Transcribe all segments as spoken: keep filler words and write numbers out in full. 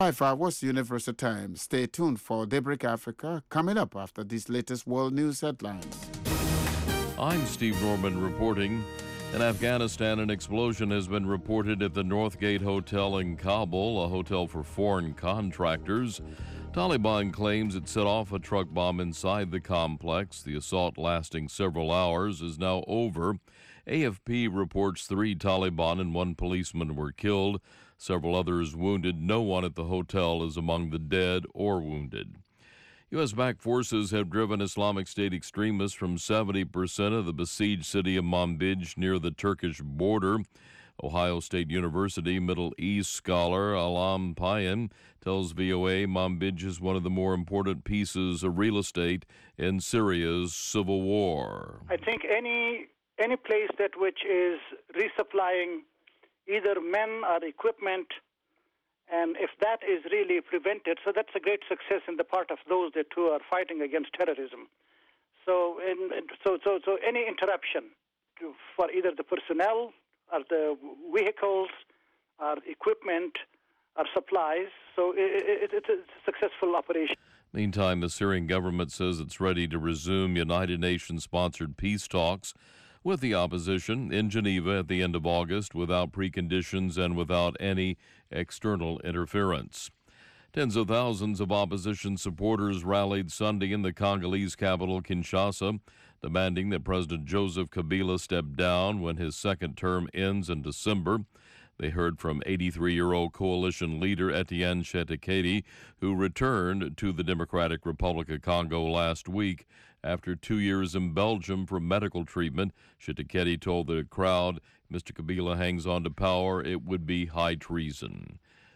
five, what's the Universal Time? Stay tuned for Daybreak Africa coming up after these latest world news headlines. I'm Steve Norman reporting. In Afghanistan, an explosion has been reported at the Northgate Hotel in Kabul, a hotel for foreign contractors. Taliban claims it set off a truck bomb inside the complex. The assault, lasting several hours, is now over. A F P reports three Taliban and one policeman were killed, several others wounded. No one at the hotel is among the dead or wounded. U S-backed forces have driven Islamic State extremists from seventy percent of the besieged city of Manbij near the Turkish border. Ohio State University Middle East scholar Alam Payan tells V O A Manbij is one of the more important pieces of real estate in Syria's civil war. I think any any place that which is resupplying either men or equipment, and if that is really prevented, so that's a great success in the part of those that who are fighting against terrorism. So, in, so, so, so any interruption to, for either the personnel or the vehicles or equipment or supplies, so it, it, it's a successful operation. Meantime, the Syrian government says it's ready to resume United Nations-sponsored peace talks with the opposition in Geneva at the end of August without preconditions and without any external interference. Tens of thousands of opposition supporters rallied Sunday in the Congolese capital, Kinshasa, demanding that President Joseph Kabila step down when his second term ends in December. They heard from eighty-three-year-old coalition leader Etienne Tshisekedi, who returned to the Democratic Republic of Congo last week after two years in Belgium for medical treatment. Tshisekedi told the crowd, Mister Kabila hangs on to power, it would be high treason.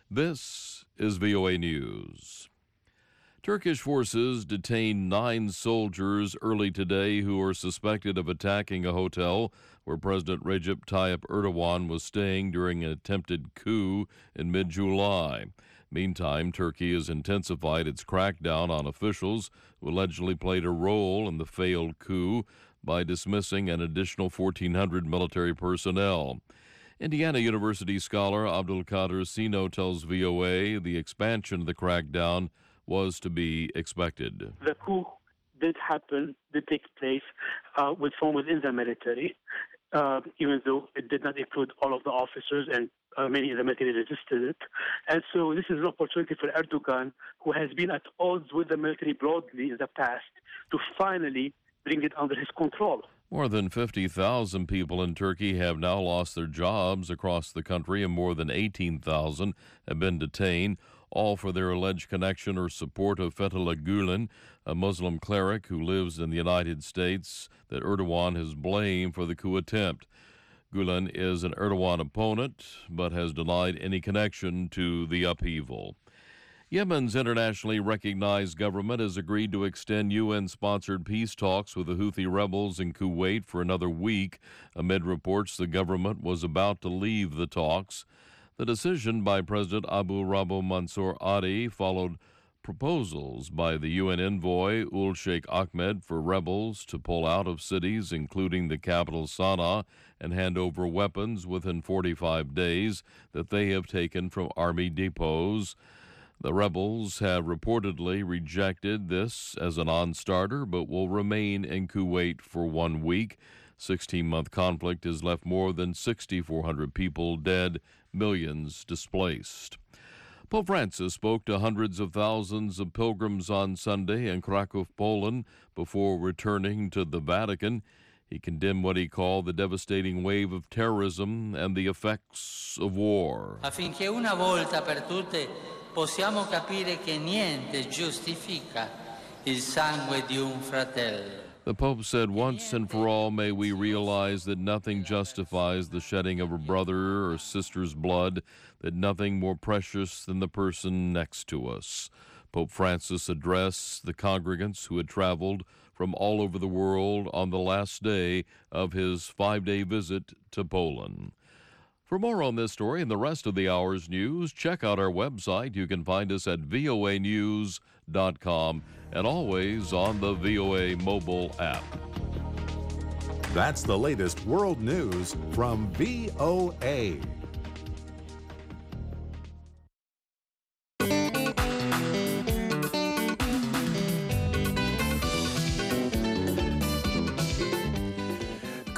This is V O A News. Turkish forces detained nine soldiers early today who are suspected of attacking a hotel where President Recep Tayyip Erdogan was staying during an attempted coup in mid-July. Meantime, Turkey has intensified its crackdown on officials who allegedly played a role in the failed coup by dismissing an additional fourteen hundred military personnel. Indiana University scholar Abdulkader Sino tells V O A the expansion of the crackdown was to be expected. The coup did happen, did take place uh, with from within the military, uh, even though it did not include all of the officers and uh, many in the military resisted it. And so this is an opportunity for Erdogan, who has been at odds with the military broadly in the past, to finally bring it under his control. More than fifty thousand people in Turkey have now lost their jobs across the country, and more than eighteen thousand have been detained, all for their alleged connection or support of Fethullah Gulen, a Muslim cleric who lives in the United States that Erdogan has blamed for the coup attempt. Gulen is an Erdogan opponent, but has denied any connection to the upheaval. Yemen's internationally recognized government has agreed to extend U N-sponsored peace talks with the Houthi rebels in Kuwait for another week, amid reports the government was about to leave the talks. The decision by President Abu Rabu Mansour Hadi followed proposals by the U N envoy Ul Sheikh Ahmed for rebels to pull out of cities, including the capital Sana'a, and hand over weapons within forty-five days that they have taken from army depots. The rebels have reportedly rejected this as a non-starter, but will remain in Kuwait for one week. sixteen-month conflict has left more than six thousand four hundred people dead, millions displaced. Pope Francis spoke to hundreds of thousands of pilgrims on Sunday in Kraków, Poland, before returning to the Vatican. He condemned what he called the devastating wave of terrorism and the effects of war. Affinché una volta per tutte possiamo capire che niente giustifica il sangue di un fratello. The Pope said, once and for all, may we realize that nothing justifies the shedding of a brother or sister's blood, that nothing more precious than the person next to us. Pope Francis addressed the congregants who had traveled from all over the world on the last day of his five-day visit to Poland. For more on this story and the rest of the hour's news, check out our website. You can find us at V O A news dot com and always on the V O A mobile app. That's the latest world news from V O A.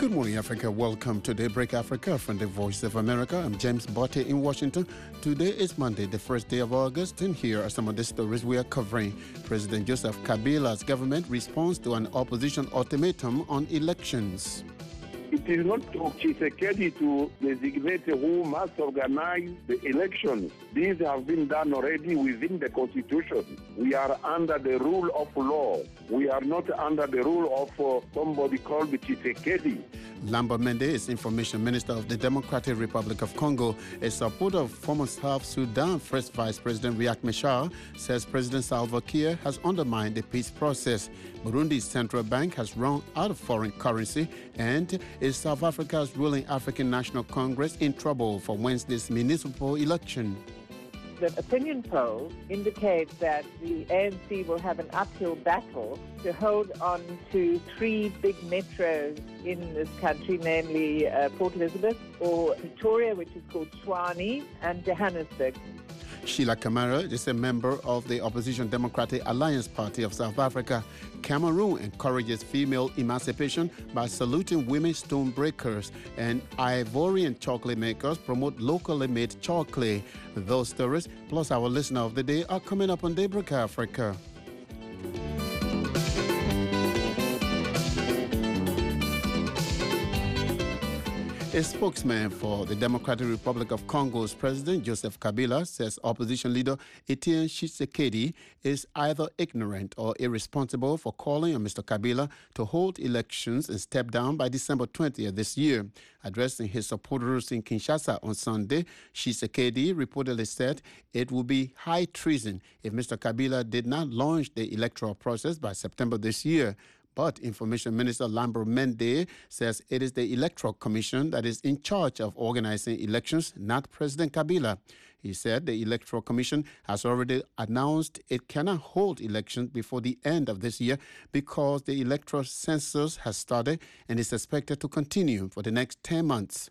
Good morning, Africa. Welcome to Daybreak Africa from the Voice of America. I'm James Botte in Washington. Today is Monday, the first day of August, and here are some of the stories we are covering. President Joseph Kabila's government responds to an opposition ultimatum on elections. It is not to Tshisekedi to designate who must organize the elections. These have been done already within the Constitution. We are under the rule of law. We are not under the rule of uh, somebody called Tshisekedi. Lambert Mende is Information Minister of the Democratic Republic of Congo. A supporter of former South Sudan First Vice President Riek Machar says President Salva Kiir has undermined the peace process. Burundi's central bank has run out of foreign currency, and is South Africa's ruling African National Congress in trouble for Wednesday's municipal election? The opinion polls indicate that the A N C will have an uphill battle to hold on to three big metros in this country, namely uh, Port Elizabeth or Pretoria, which is called Tshwane, and Johannesburg. Sheila Kamara is a member of the opposition Democratic Alliance Party of South Africa. Cameroon encourages female emancipation by saluting women stone breakers, and Ivorian chocolate makers promote locally made chocolate. Those stories, plus our listener of the day, are coming up on Daybreak Africa. A spokesman for the Democratic Republic of Congo's President Joseph Kabila says opposition leader Etienne Tshisekedi is either ignorant or irresponsible for calling on Mister Kabila to hold elections and step down by December twentieth this year. Addressing his supporters in Kinshasa on Sunday, Tshisekedi reportedly said it would be high treason if Mister Kabila did not launch the electoral process by September this year. But Information Minister Lambert Mende says it is the Electoral Commission that is in charge of organizing elections, not President Kabila. He said the Electoral Commission has already announced it cannot hold elections before the end of this year because the electoral census has started and is expected to continue for the next ten months.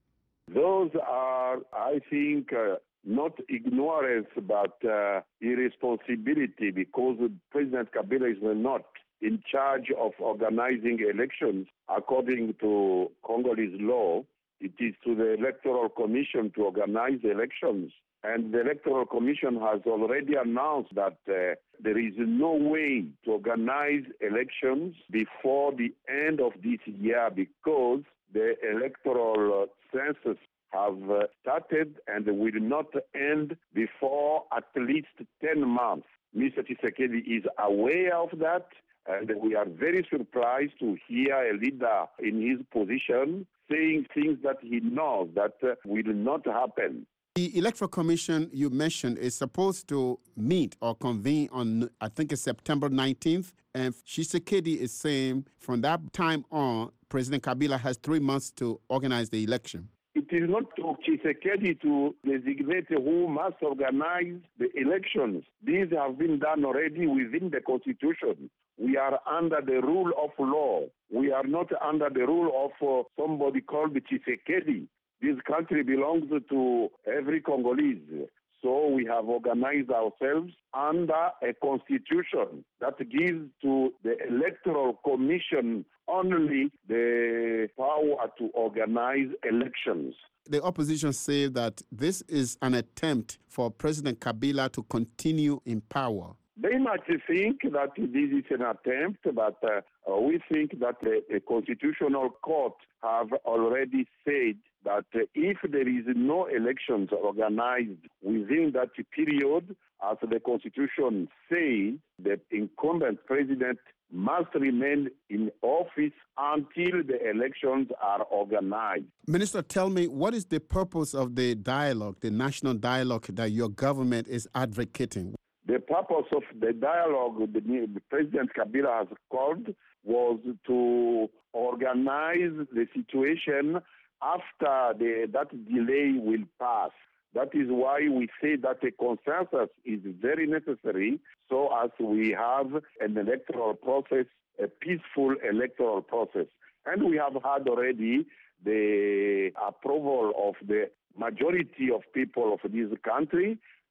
Those are, I think, uh, not ignorance, but uh, irresponsibility, because President Kabila is not in charge of organizing elections. According to Congolese law, it is to the Electoral Commission to organize elections. And the Electoral Commission has already announced that uh, there is no way to organize elections before the end of this year because the electoral census have uh, started and will not end before at least ten months. Mister Tshisekedi is aware of that. And we are very surprised to hear a leader in his position saying things that he knows that uh, will not happen. The Electoral Commission you mentioned is supposed to meet or convene on, I think it's September nineteenth. And Tshisekedi is saying from that time on, President Kabila has three months to organize the election. It is not to Tshisekedi to designate who must organize the elections. These have been done already within the Constitution. We are under the rule of law. We are not under the rule of uh, somebody called Tshisekedi. This country belongs to every Congolese. So we have organized ourselves under a constitution that gives to the Electoral Commission only the power to organize elections. The opposition say that this is an attempt for President Kabila to continue in power. They might think that this is an attempt, but uh, we think that the, the Constitutional Court have already said that uh, if there is no elections organized within that period, as the Constitution says, the incumbent president must remain in office until the elections are organized. Minister, tell me, what is the purpose of the dialogue, the national dialogue that your government is advocating? The purpose of the dialogue the President Kabila has called was to organize the situation after the, that delay will pass. That is why we say that a consensus is very necessary so as we have an electoral process, a peaceful electoral process. And we have had already the approval of the majority of people of this country,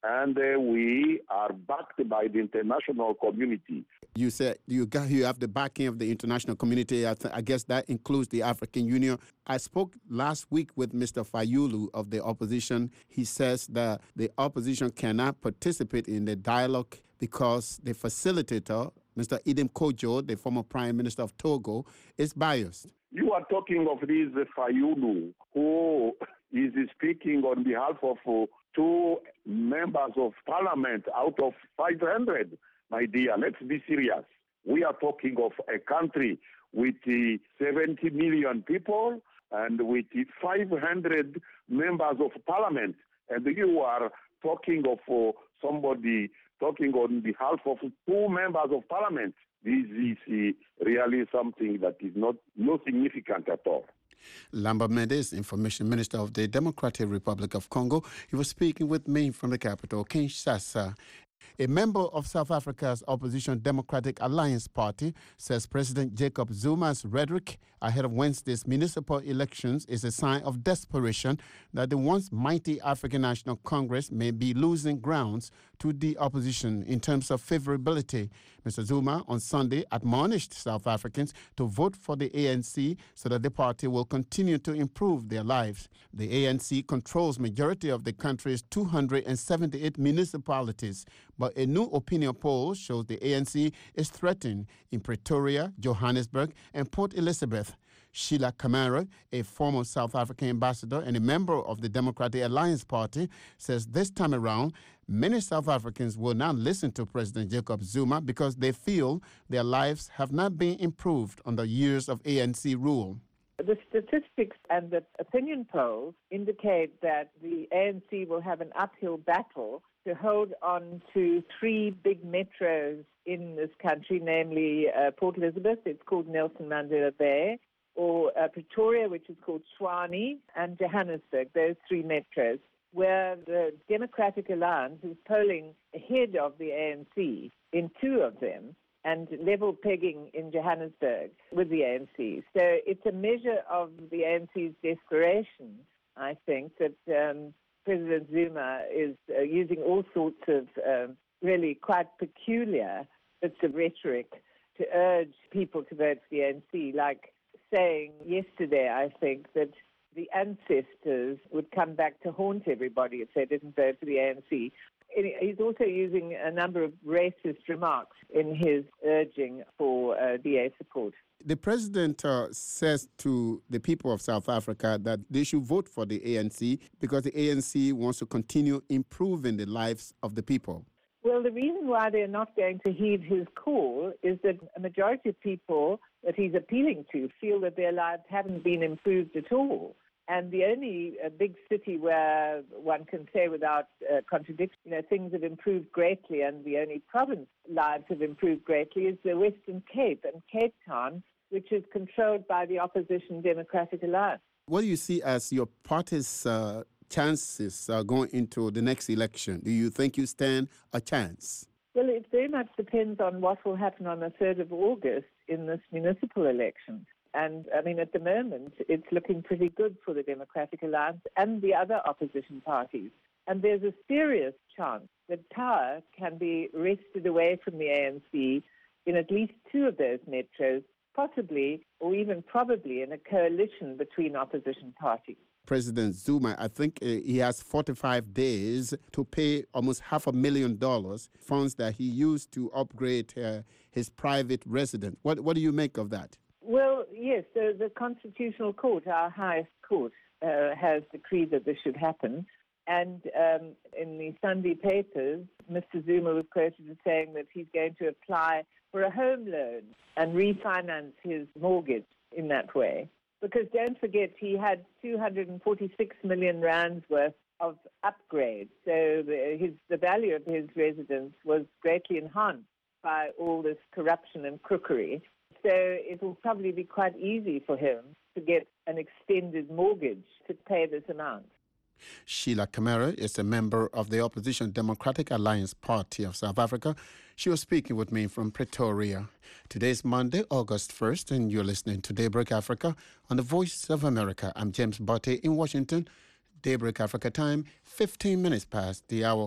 and uh, we are backed by the international community. You said you got you have the backing of the international community. I, th- I guess that includes the African Union. I spoke last week with Mister Fayulu of the opposition. He says that the opposition cannot participate in the dialogue because the facilitator, Mister Idem Kojo, the former Prime Minister of Togo, is biased. You are talking of this uh, Fayulu, who is speaking on behalf of uh, two members of parliament out of five hundred. My dear, let's be serious. We are talking of a country with uh, seventy million people and with uh, five hundred members of parliament. And you are talking of uh, somebody talking on behalf of two members of parliament. This is uh, really something that is not no significant at all. Lambert Mendes, Information Minister of the Democratic Republic of Congo, he was speaking with me from the capital, Kinshasa. A member of South Africa's opposition Democratic Alliance Party says President Jacob Zuma's rhetoric ahead of Wednesday's municipal elections is a sign of desperation that the once mighty African National Congress may be losing grounds to the opposition in terms of favorability. Mister Zuma on Sunday admonished South Africans to vote for the A N C so that the party will continue to improve their lives. The A N C controls majority of the country's two hundred seventy-eight municipalities, but a new opinion poll shows the A N C is threatened in Pretoria, Johannesburg, and Port Elizabeth. Sheila Kamara, a former South African ambassador and a member of the Democratic Alliance Party, says this time around, many South Africans will not listen to President Jacob Zuma because they feel their lives have not been improved under years of A N C rule. The statistics and the opinion polls indicate that the A N C will have an uphill battle to hold on to three big metros in this country, namely uh, Port Elizabeth, it's called Nelson Mandela Bay, or uh, Pretoria, which is called Tshwane, and Johannesburg, those three metros, where the Democratic Alliance is polling ahead of the A N C in two of them and level pegging in Johannesburg with the A N C. So it's a measure of the A N C's desperation, I think, that um, President Zuma is uh, using all sorts of um, really quite peculiar bits of rhetoric to urge people to vote for the A N C, like saying yesterday, I think, that the ancestors would come back to haunt everybody if they didn't vote for the A N C. He's also using a number of racist remarks in his urging for uh, D A support. The president uh, says to the people of South Africa that they should vote for the A N C because the A N C wants to continue improving the lives of the people. Well, the reason why they're not going to heed his call is that a majority of people that he's appealing to feel that their lives haven't been improved at all. And the only uh, big city where one can say without uh, contradiction, you know, things have improved greatly, and the only province lives have improved greatly is the Western Cape and Cape Town, which is controlled by the opposition Democratic Alliance. What do you see as your party's uh, chances uh, going into the next election? Do you think you stand a chance? Well, it very much depends on what will happen on the third of August in this municipal election. And, I mean, at the moment, it's looking pretty good for the Democratic Alliance and the other opposition parties. And there's a serious chance that power can be wrested away from the A N C in at least two of those metros, possibly or even probably in a coalition between opposition parties. President Zuma, I think uh, he has forty-five days to pay almost half a million dollars, funds that he used to upgrade uh, his private residence. What, what do you make of that? Well, yes, the, the Constitutional Court, our highest court, uh, has decreed that this should happen. And um, in the Sunday papers, Mister Zuma was quoted as saying that he's going to apply for a home loan and refinance his mortgage in that way. Because don't forget, he had two hundred forty-six million rands worth of upgrades. So the, his, the value of his residence was greatly enhanced by all this corruption and crookery. So it will probably be quite easy for him to get an extended mortgage to pay this amount. Sheila Kamara is a member of the opposition Democratic Alliance Party of South Africa. She was speaking with me from Pretoria. Today's Monday, August first, and you're listening to Daybreak Africa on the Voice of America. I'm James Botte in Washington. Daybreak Africa time, fifteen minutes past the hour.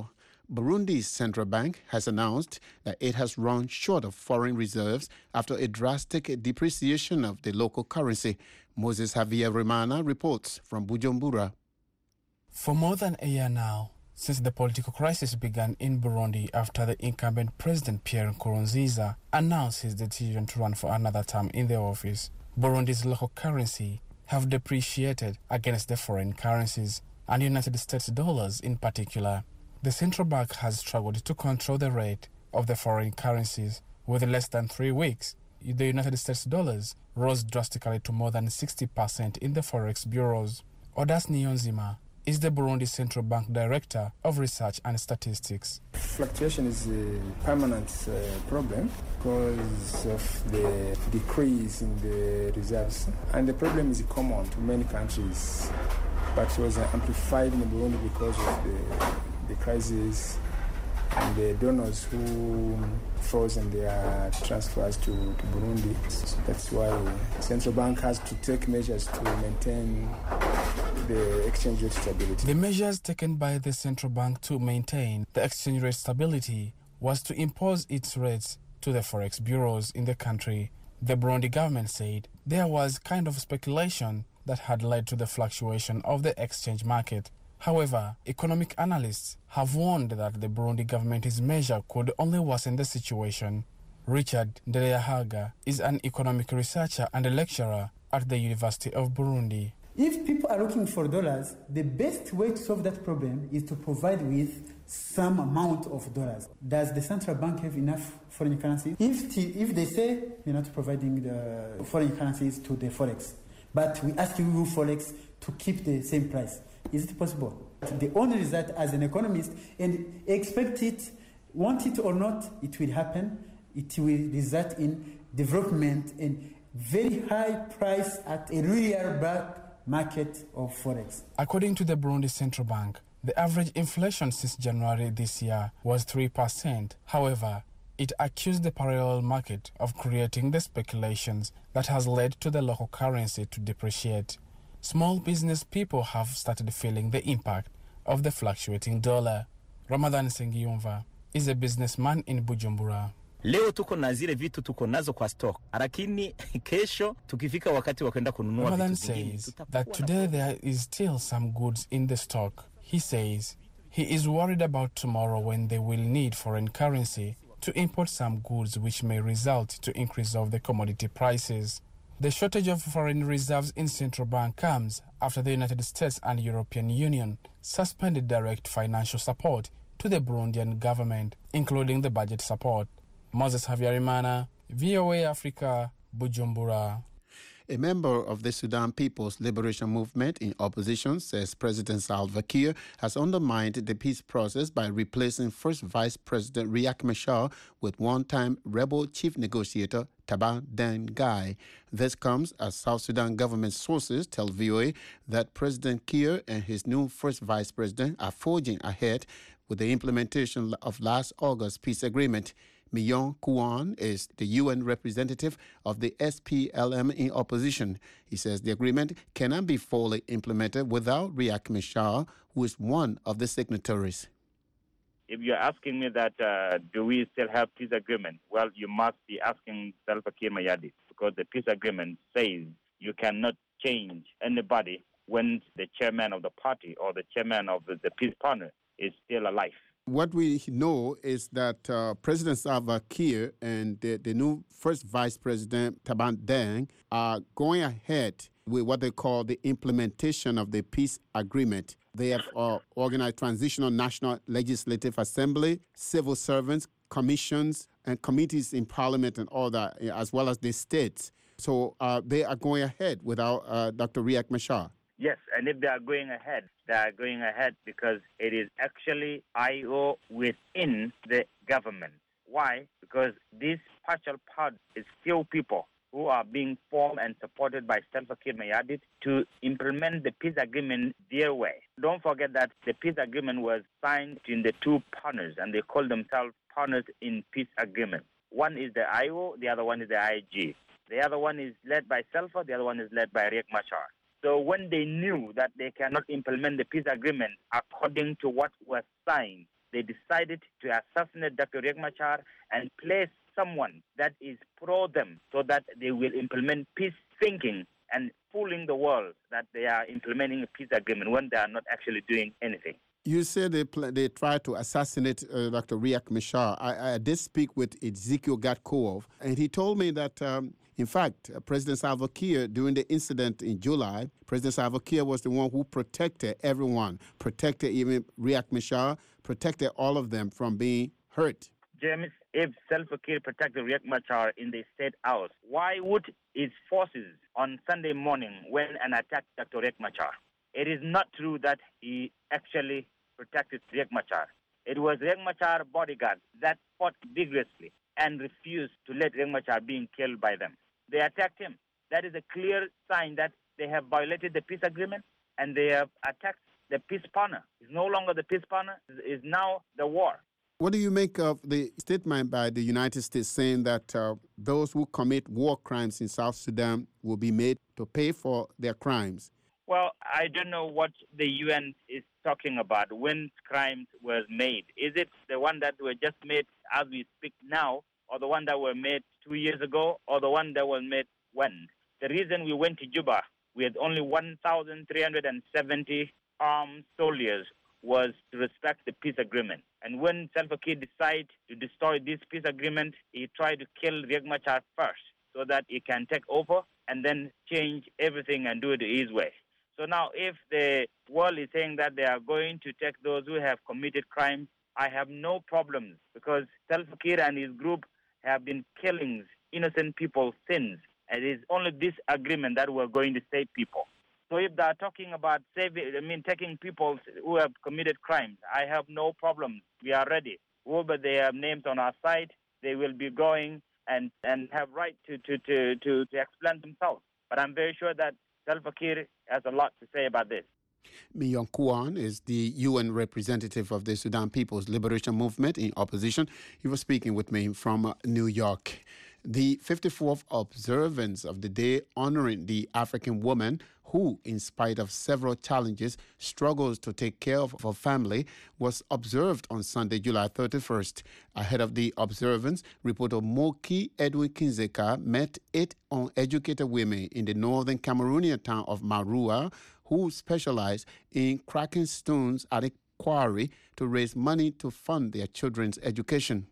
Burundi's central bank has announced that it has run short of foreign reserves after a drastic depreciation of the local currency. Moses Javier Remana reports from Bujumbura. For more than a year now, since the political crisis began in Burundi after the incumbent President Pierre Nkurunziza announced his decision to run for another term in the office, Burundi's local currency have depreciated against the foreign currencies, and United States dollars in particular. The central bank has struggled to control the rate of the foreign currencies. Within less than three weeks, the United States dollars rose drastically to more than sixty percent in the forex bureaus. Odas Niyonzima is the Burundi Central Bank Director of Research and Statistics. Fluctuation is a permanent uh, problem because of the decrease in the reserves. And the problem is common to many countries, but it was amplified in Burundi because of the, the crisis and the donors who frozen their transfers to, to Burundi. So that's why the central bank has to take measures to maintain the exchange rate stability. The measures taken by the central bank to maintain the exchange rate stability was to impose its rates to the forex bureaus in the country. The Burundi government said there was kind of speculation that had led to the fluctuation of the exchange market. However, economic analysts have warned that the Burundi government's measure could only worsen the situation. Richard Ndereyahaga is an economic researcher and a lecturer at the University of Burundi. If people are looking for dollars, the best way to solve that problem is to provide with some amount of dollars. Does the central bank have enough foreign currency? If, t- if they say you're not providing the foreign currencies to the forex, but we ask you forex to keep the same price, is it possible? The only result as an economist, and expect it, want it or not, it will happen. It will result in development and very high price at a real black market of forex. According to the Burundi Central Bank, the average inflation since January this year was three percent. However, it accused the parallel market of creating the speculations that has led to the local currency to depreciate. Small business people have started feeling the impact of the fluctuating dollar. Ramadan Sengiyumva is a businessman in Bujumbura. Leo tuko na zile vitu tuko nazo kwa stock, lakini kesho tukifika wakati wa kwenda kununua vitu Ramadan vingine. says that today there is still some goods in the stock. He says he is worried about tomorrow when they will need foreign currency to import some goods, which may result to increase of the commodity prices. The shortage of foreign reserves in central bank comes after the United States and European Union suspended direct financial support to the Burundian government, including the budget support. Moses Havyarimana, V O A Africa, Bujumbura. A member of the Sudan People's Liberation Movement in opposition says President Salva Kiir has undermined the peace process by replacing First Vice President Riek Machar with one-time rebel chief negotiator Taban Deng Gai. This comes as South Sudan government sources tell V O A that President Kiir and his new First Vice President are forging ahead with the implementation of last August's peace agreement. Myon Kouan is the U N representative of the S P L M in opposition. He says the agreement cannot be fully implemented without Riek Machar, who is one of the signatories. If you're asking me that, uh, do we still have peace agreement? Well, you must be asking Salva Kiir Mayardit, because the peace agreement says you cannot change anybody when the chairman of the party or the chairman of the, the peace partner is still alive. What we know is that uh, President Salva Kiir and the, the new first Vice President Taban Deng are going ahead with what they call the implementation of the peace agreement. They have uh, organized Transitional National Legislative Assembly, civil servants, commissions, and committees in parliament and all that, as well as the states. So uh, they are going ahead without uh, Doctor Riek Machar. Yes, and if they are going ahead, they are going ahead because it is actually I O within the government. Why? Because this partial part is still people who are being formed and supported by Salva Kiir Mayardit to implement the peace agreement their way. Don't forget that the peace agreement was signed between the two partners, and they call themselves partners in peace agreement. One is the I O, the other one is the I G. The other one is led by Salva, the other one is led by Riek Machar. So when they knew that they cannot implement the peace agreement according to what was signed they decided to assassinate Doctor Riek Machar and place someone that is pro them so that they will implement peace thinking and fooling the world that they are implementing a peace agreement when they are not actually doing anything. You said they pl- they tried to assassinate uh, Doctor Riek Machar. I, I did speak with Ezekiel Gatkov, and he told me that, um, in fact, uh, President Salva Kiir, during the incident in July, President Salva Kiir was the one who protected everyone, protected even Riek Machar, protected all of them from being hurt. James, if Salva Kiir protected Riek Machar in the state house, why would his forces on Sunday morning went and attacked Doctor Riek Machar? It is not true that he actually protected Riek Machar. It was Riek Machar bodyguards that fought vigorously and refused to let Riek Machar being killed by them. They attacked him. That is a clear sign that they have violated the peace agreement and they have attacked the peace partner. It's no longer the peace partner, it's now the war. What do you make of the statement by the United States saying that uh, those who commit war crimes in South Sudan will be made to pay for their crimes? Well, I don't know what the U N is talking about when crimes were made. Is it the one that were just made as we speak now, or the one that were made two years ago, or the one that was made when? The reason we went to Juba with only one thousand three hundred seventy armed soldiers was to respect the peace agreement. And when Salva Kiir decided to destroy this peace agreement, he tried to kill Riek Machar first so that he can take over and then change everything and do it his way. So now if the world is saying that they are going to take those who have committed crimes, I have no problems because Salva Kiir and his group have been killing innocent people since. And it is only this agreement that we're going to save people. So if they are talking about saving, I mean, taking people who have committed crimes, I have no problem. We are ready. Whoever they have names on our side, they will be going and, and have right to, to, to, to, to explain themselves. But I'm very sure that Salva Kiir has a lot to say about this. Myong Kwan is the U N representative of the Sudan People's Liberation Movement in opposition. He was speaking with me from uh, New York. The fifty-fourth observance of the day honoring the African woman who, in spite of several challenges, struggles to take care of her family, was observed on Sunday, July thirty-first. Ahead of the observance, reporter Moki Edwin Kinzeka met eight uneducated women in the northern Cameroonian town of Marua who specialize in cracking stones at a quarry to raise money to fund their children's education.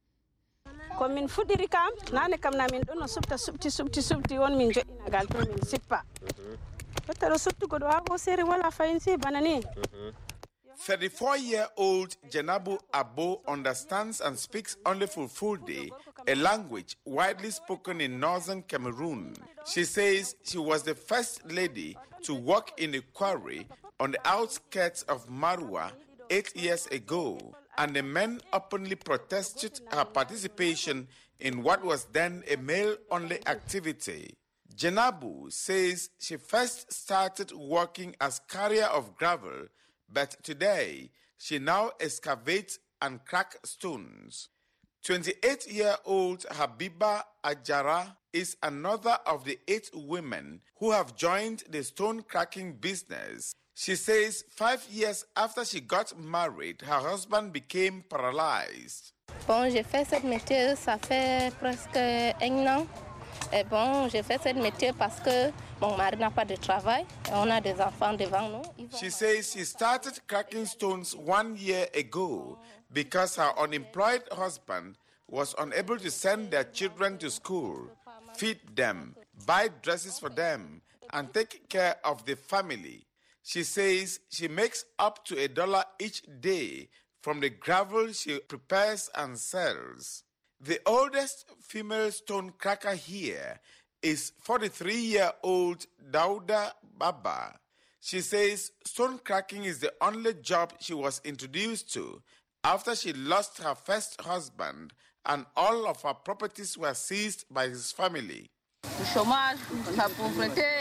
Komin fudiri kam nane kam na min dono supta supti supti supti won min jodina gal to min sippa totaro suptu godo ago sere wala fayin banani. thirty-four-year-old Jenabu Abo understands and speaks only Fulfulde, a language widely spoken in northern Cameroon. She says she was the first lady to work in a quarry on the outskirts of Marua eight years ago, and the men openly protested her participation in what was then a male-only activity. Jenabu says she first started working as carrier of gravel, but today she now excavates and cracks stones. twenty-eight-year-old Habiba Ajara is another of the eight women who have joined the stone cracking business. She says five years after she got married, her husband became paralyzed. Bon, j'ai fait ce métier, ça fait presque un an. Et bon, j'ai fait ce métier parce que mon mari n'a pas de travail. On a des enfants devant nous. She says she started cracking stones one year ago because her unemployed husband was unable to send their children to school, feed them, buy dresses for them, and take care of the family. She says she makes up to a dollar each day from the gravel she prepares and sells. The oldest female stone cracker here is forty-three-year-old Dauda Baba. She says stone cracking is the only job she was introduced to after she lost her first husband and all of her properties were seized by his family. Le chômage, la pauvreté,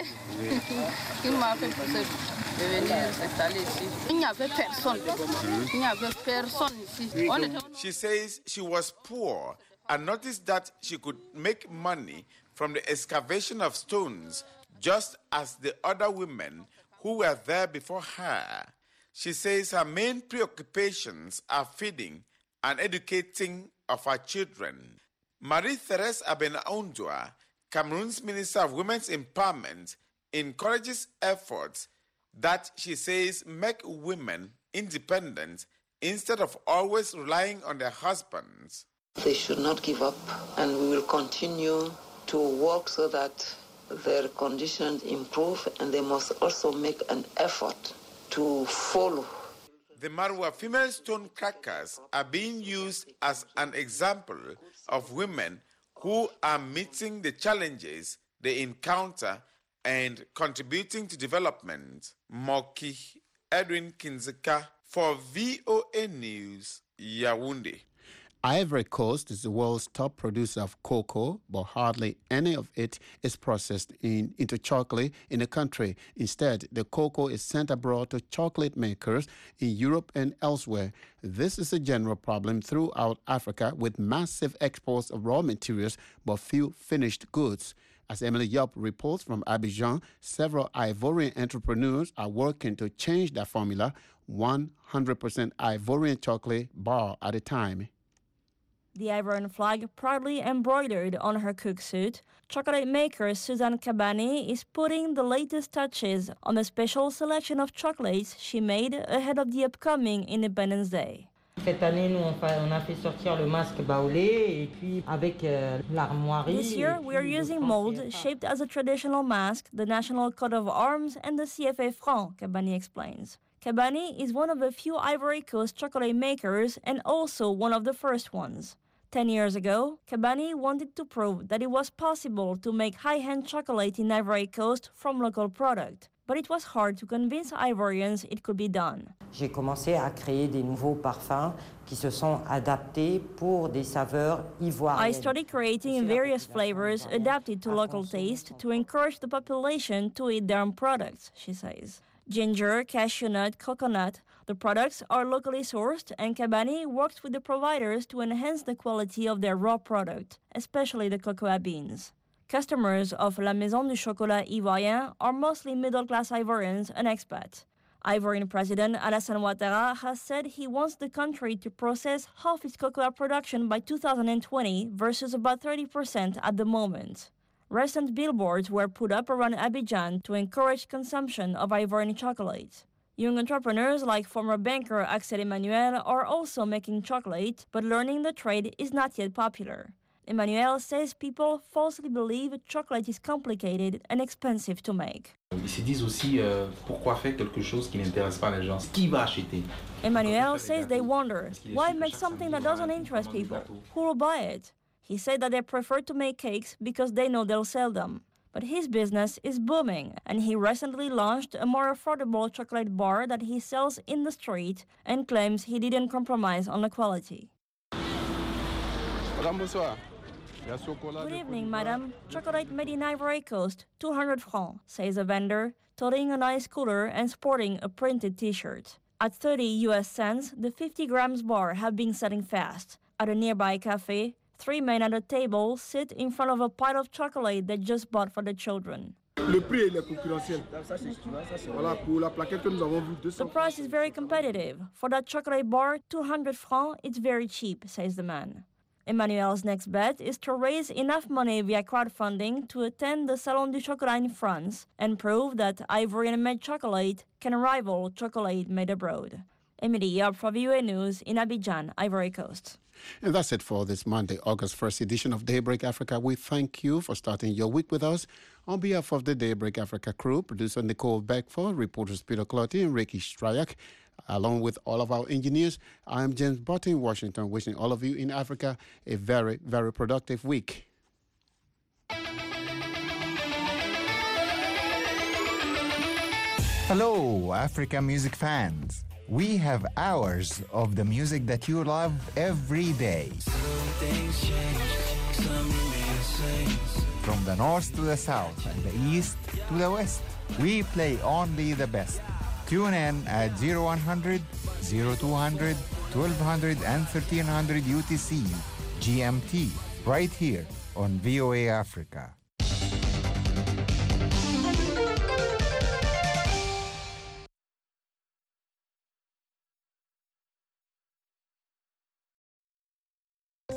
qui m'a fait de venir s'installer ici. Il n'y avait personne. Il n'y avait personne ici. She says she was poor and noticed that she could make money from the excavation of stones just as the other women who were there before her. She says her main preoccupations are feeding and educating of her children. Marie-Therese Abena-Ondua, Cameroon's Minister of Women's Empowerment, encourages efforts that she says make women independent instead of always relying on their husbands. They should not give up, and we will continue to work so that their conditions improve, and they must also make an effort to follow. The Marwa female stone crackers are being used as an example of women who are meeting the challenges they encounter and contributing to development. Moki Edwin Kinzeka for V O A News, Yaoundé. Ivory Coast is the world's top producer of cocoa, but hardly any of it is processed in, into chocolate in the country. Instead, the cocoa is sent abroad to chocolate makers in Europe and elsewhere. This is a general problem throughout Africa, with massive exports of raw materials but few finished goods. As Emily Yop reports from Abidjan, several Ivorian entrepreneurs are working to change that formula, one hundred percent Ivorian chocolate bar at a time. The Ivorian flag proudly embroidered on her cook suit, chocolate maker Suzanne Kabani is putting the latest touches on a special selection of chocolates she made ahead of the upcoming Independence Day. Cette année, nous, on a fait sortir le masque baoulé et puis avec l'armoirie. This year, we are using molds shaped as a traditional mask, the national coat of arms, and the C F A franc, Kabani explains. Kabani is one of the few Ivory Coast chocolate makers and also one of the first ones. Ten years ago, Kabani wanted to prove that it was possible to make high-end chocolate in Ivory Coast from local product, but it was hard to convince Ivorians it could be done. J'ai commencé à créer des nouveaux parfums qui se sont adaptés pour des saveurs ivoiriennes. I started creating various flavors adapted to local taste to encourage the population to eat their own products, she says. Ginger, cashew nut, coconut. The products are locally sourced, and Kabani works with the providers to enhance the quality of their raw product, especially the cocoa beans. Customers of La Maison du Chocolat Ivoirien are mostly middle-class Ivorians and expats. Ivorian President Alassane Ouattara has said he wants the country to process half its cocoa production by two thousand twenty versus about thirty percent at the moment. Recent billboards were put up around Abidjan to encourage consumption of Ivorian chocolate. Young entrepreneurs like former banker Axel Emmanuel are also making chocolate, but learning the trade is not yet popular. Emmanuel says people falsely believe chocolate is complicated and expensive to make. Ils se disent aussi euh, pourquoi faire quelque chose qui n'intéresse pas les gens, qui va acheter. Emmanuel says they wonder, why make something that doesn't interest people? Who will buy it? He said that they prefer to make cakes because they know they'll sell them. But his business is booming, and he recently launched a more affordable chocolate bar that he sells in the street and claims he didn't compromise on the quality. Good evening, madam. Chocolate made in Ivory Coast, two hundred francs, says a vendor, toting an ice cooler and sporting a printed t-shirt. At thirty U S cents, the fifty grams bar have been selling fast. At a nearby cafe, three men at a table sit in front of a pile of chocolate they just bought for the children. The price is very competitive. For that chocolate bar, two hundred francs, it's very cheap, says the man. Emmanuel's next bet is to raise enough money via crowdfunding to attend the Salon du Chocolat in France and prove that Ivorian-made chocolate can rival chocolate made abroad. Emily Yap for V O A News in Abidjan, Ivory Coast. And that's it for this Monday, August first edition of Daybreak Africa. We thank you for starting your week with us. On behalf of the Daybreak Africa crew, producer Nicole Beckford, reporters Peter Clotty and Ricky Strayak, along with all of our engineers, I'm James Button in Washington, wishing all of you in Africa a very, very productive week. Hello, Africa music fans. We have hours of the music that you love every day. From the north to the south and the east to the west, we play only the best. Tune in at zero one hundred, zero two hundred, twelve hundred, and thirteen hundred U T C G M T right here on V O A Africa.